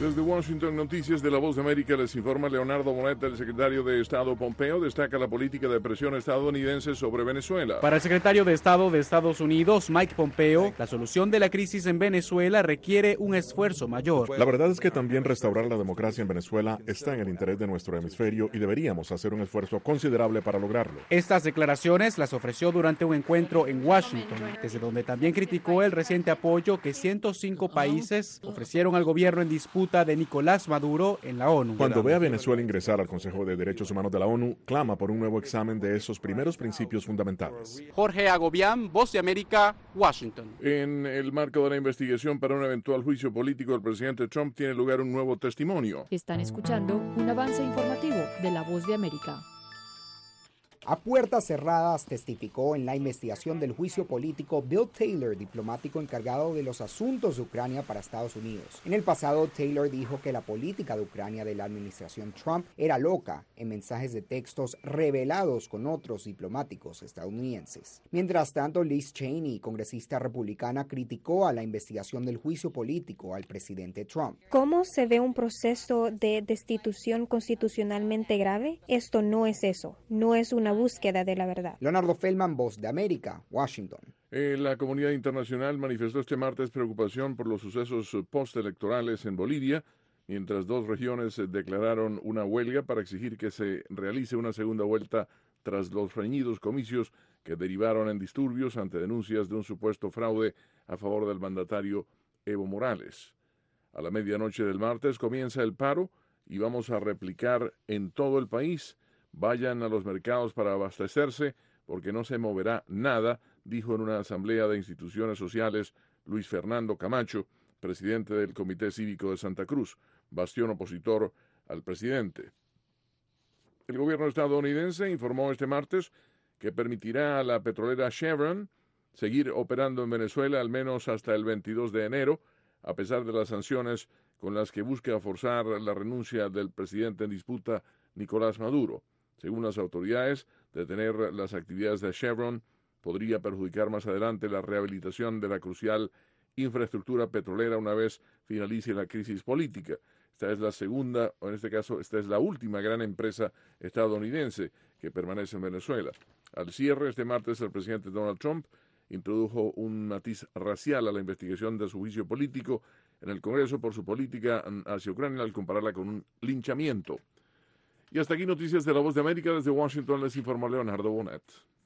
Desde Washington, Noticias de la Voz de América, les informa Leonardo Bonet. El secretario de Estado Pompeo destaca la política de presión estadounidense sobre Venezuela. Para el secretario de Estado de Estados Unidos, Mike Pompeo, la solución de la crisis en Venezuela requiere un esfuerzo mayor. La verdad es que también restaurar la democracia en Venezuela está en el interés de nuestro hemisferio y deberíamos hacer un esfuerzo considerable para lograrlo. Estas declaraciones las ofreció durante un encuentro en Washington, desde donde también criticó el reciente apoyo que 105 países ofrecieron al gobierno en disputa de Nicolás Maduro en la ONU. Cuando ve a Venezuela ingresar al Consejo de Derechos Humanos de la ONU, clama por un nuevo examen de esos primeros principios fundamentales. Jorge Agobián, Voz de América, Washington. En el marco de la investigación para un eventual juicio político del presidente Trump, tiene lugar un nuevo testimonio. Están escuchando un avance informativo de La Voz de América. A puertas cerradas testificó en la investigación del juicio político Bill Taylor, diplomático encargado de los asuntos de Ucrania para Estados Unidos. En el pasado, Taylor dijo que la política de Ucrania de la administración Trump era loca en mensajes de textos revelados con otros diplomáticos estadounidenses. Mientras tanto, Liz Cheney, congresista republicana, criticó a la investigación del juicio político al presidente Trump. ¿Cómo se ve un proceso de destitución constitucionalmente grave? Esto no es eso, no es una búsqueda de la verdad. Leonardo Feldman, Voz de América, Washington. La comunidad internacional manifestó este martes preocupación por los sucesos postelectorales en Bolivia, mientras dos regiones declararon una huelga para exigir que se realice una segunda vuelta tras los reñidos comicios que derivaron en disturbios ante denuncias de un supuesto fraude a favor del mandatario Evo Morales. A la medianoche del martes comienza el paro y vamos a replicar en todo el país. Vayan a los mercados para abastecerse porque no se moverá nada, dijo en una asamblea de instituciones sociales Luis Fernando Camacho, presidente del Comité Cívico de Santa Cruz, bastión opositor al presidente. El gobierno estadounidense informó este martes que permitirá a la petrolera Chevron seguir operando en Venezuela al menos hasta el 22 de enero, a pesar de las sanciones con las que busca forzar la renuncia del presidente en disputa, Nicolás Maduro. Según las autoridades, detener las actividades de Chevron podría perjudicar más adelante la rehabilitación de la crucial infraestructura petrolera una vez finalice la crisis política. Esta es la segunda, o en este caso, esta es la última gran empresa estadounidense que permanece en Venezuela. Al cierre, este martes, el presidente Donald Trump introdujo un matiz racial a la investigación de su juicio político en el Congreso por su política hacia Ucrania al compararla con un linchamiento. Y hasta aquí Noticias de la Voz de América. Desde Washington les informó Leonardo Bonet.